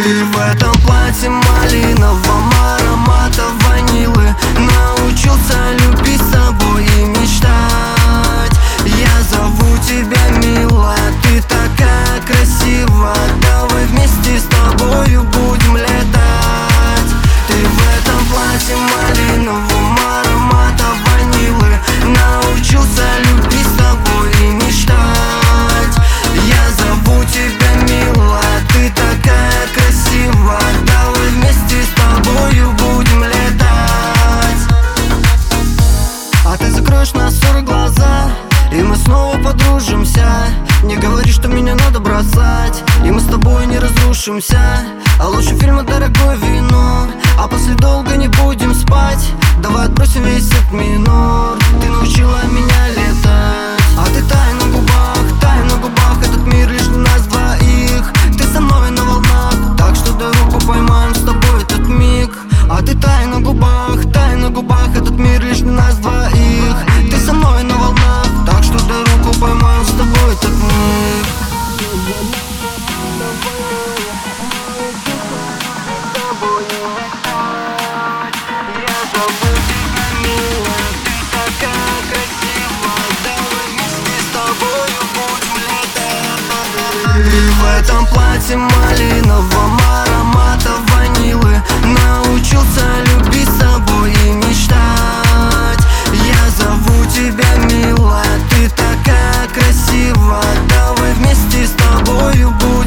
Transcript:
Ты в этом платье малиновом, аромата ванилы. Научился любить собой и мечтать. Я зову тебя, мила, ты такая красива. Давай вместе с тобою будем летать. Ты в этом платье малиновом, аромата ванилы. Научился любить собой и мечтать. Я зову тебя, мила, ты такая красива. Давай вместе с тобою будем летать. А ты закроешь на 40 глаза, и мы снова подружимся. Не говори, что меня надо бросать, и мы с тобой не разрушимся. А лучше фильма дорогое вино, а после долго не будем спать. Давай отбросим весь этот минор. Ты научила меня летать. А ты тай на губах, этот мир лишь для нас двоих. Ты со мной на волнах, так что дай руку, поймаем с тобой этот миг. А ты тай на губах, этот мир лишь для нас двоих. Ты со мной на волнах, так что дай руку, поймаем с тобой этот миг. Ты в этом платье малиновом, аромата ванилы. Научился любить собой и мечтать. Я зову тебя, мила, ты такая красива. Давай вместе с тобою будем